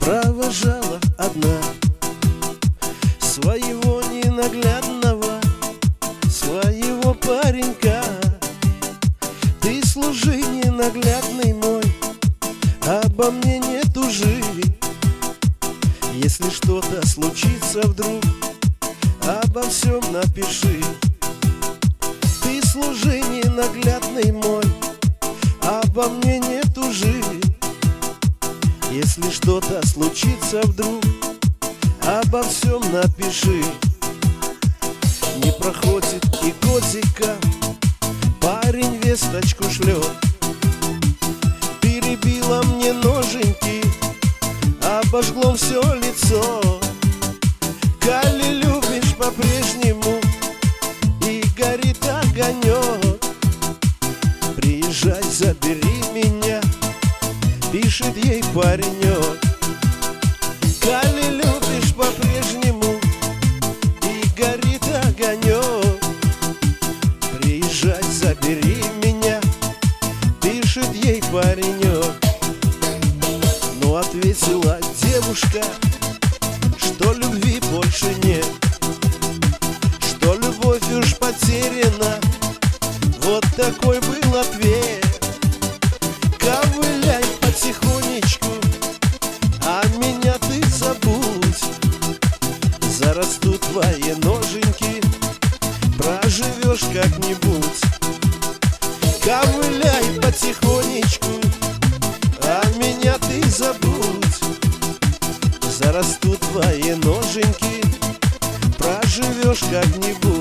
провожала одна своего ненаглядного, своего паренька. Ты служи, ненаглядный мой, обо мне не тужи. Если что-то случится вдруг, обо всем напиши. Ты служи, ненаглядный мой, обо мне не тужи. Если что-то случится вдруг, обо всем напиши. Не проходит и годика, парень весточку шлет. Перебила мне ноженьки, обожгло все лицо. Коли любишь по-прежнему и горит огонек, приезжай, забери меня, пишет ей паренек. Коли любишь по-прежнему и горит огонек, приезжай, забери меня, пишет ей паренек. Но ответила девушка, что любви больше нет, что любовь уж потеряна. Вот такой был ответ. Ковыляй потихонечку, а меня ты забудь. Зарастут твои ноженьки, проживешь как-нибудь. Ковыляй потихонечку, а меня ты забудь. Зарастут твои ноженьки, проживешь как-нибудь.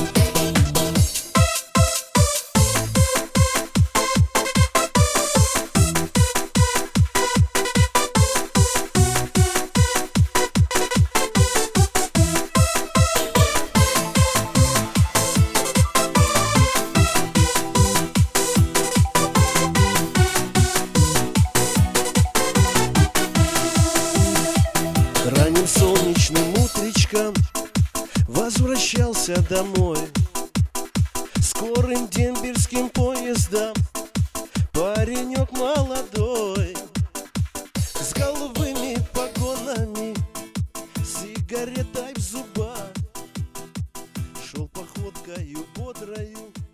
Ранним солнечным утречком возвращался домой скорым дембельским поездом. Паренек молодой, с голубыми погонами, сигаретой в зубах, шел походкою бодрою